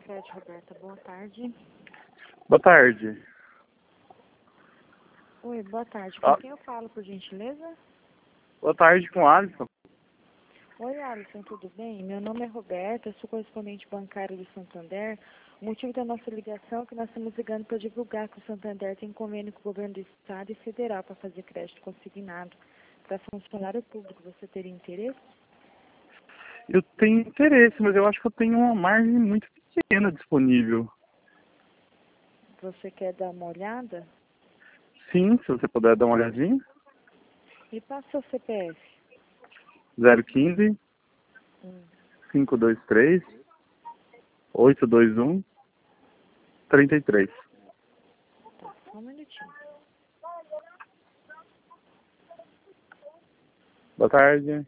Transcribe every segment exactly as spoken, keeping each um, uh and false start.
Sede, Roberta, boa tarde. Boa tarde. Oi, boa tarde. Com Ah. quem eu falo, por gentileza? Boa tarde com o Alisson. Oi, Alisson, tudo bem? Meu nome é Roberta, sou correspondente bancário do Santander. O motivo da nossa ligação é que nós estamos ligando para divulgar que o Santander tem convênio com o governo do Estado e federal para fazer crédito consignado para funcionário público. Você teria interesse? Eu tenho interesse, mas eu acho que eu tenho uma margem muito pequena disponível. Você quer dar uma olhada? Sim, se você puder dar uma olhadinha. Me passa seu C P F. zero um cinco, Hum. cinco dois três, oito dois um, três três. Tá, só um minutinho. Boa tarde.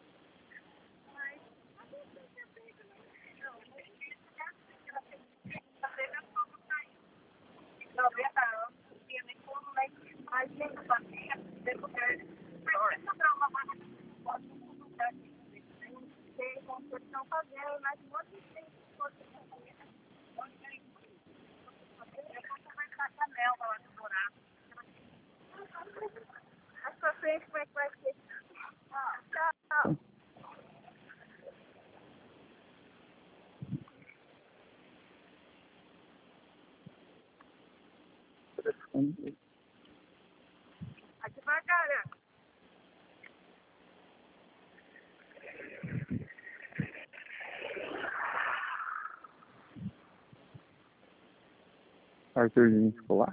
Arthurzinho escolar.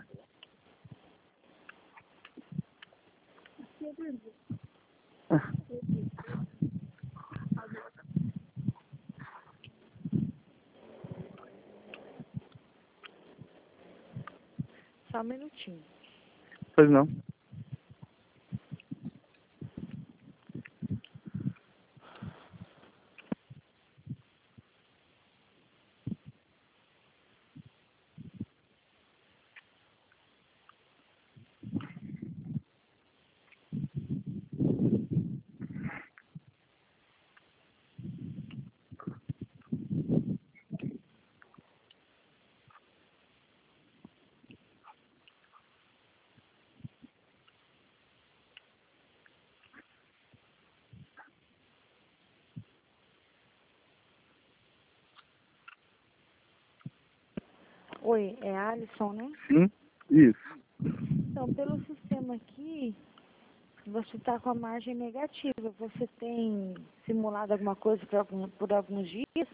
Só um minutinho. Pois não. Oi, é Alisson, né? Sim, isso. Então, pelo sistema aqui, você está com a margem negativa. Você tem simulado alguma coisa por, algum, por alguns dias?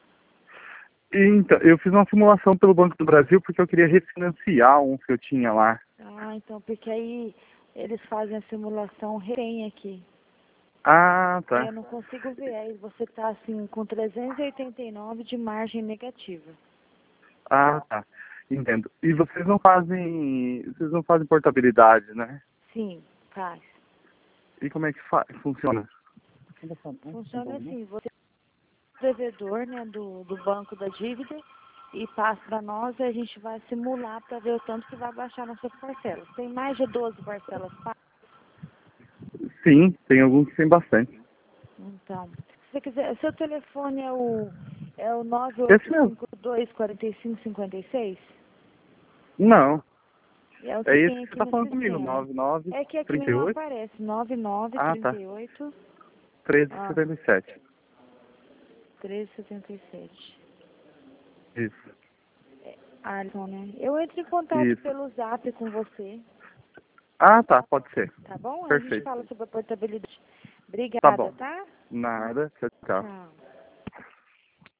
Então, eu fiz uma simulação pelo Banco do Brasil porque eu queria refinanciar um que eu tinha lá. Ah, então, porque aí eles fazem a simulação retém aqui. Ah, Aí tá. eu não consigo ver. Aí você está, assim, com trezentos e oitenta e nove de margem negativa. Ah, tá. Entendo. E vocês não fazem. Vocês não fazem portabilidade, né? Sim, faz. E como é que fa funciona? Funciona assim, você é o devedor, né, do, do banco da dívida e passa para nós e a gente vai simular para ver o tanto que vai baixar nossas parcelas. Tem mais de doze parcelas pagas. Sim, tem alguns que tem bastante. Então, se você quiser, seu telefone é o, é o nove Esse oito mesmo. cinco dois, quatro cinco cinco seis? Não. É o É que esse tem que você aqui tá no falando comigo. sistema. nove nove, É que aqui trinta e não oito. aparece. nove nove, Ah, trinta tá. e oito, treze ó, setenta e sete. treze setenta e sete. Isso. É, Alisson, né? Eu entro em contato Isso. pelo zap com você, Ah, tá. Pode ser. tá bom? A gente Perfeito. fala sobre a portabilidade. Tá Obrigada, bom. tá? Nada. Tchau, tchau. Tchau.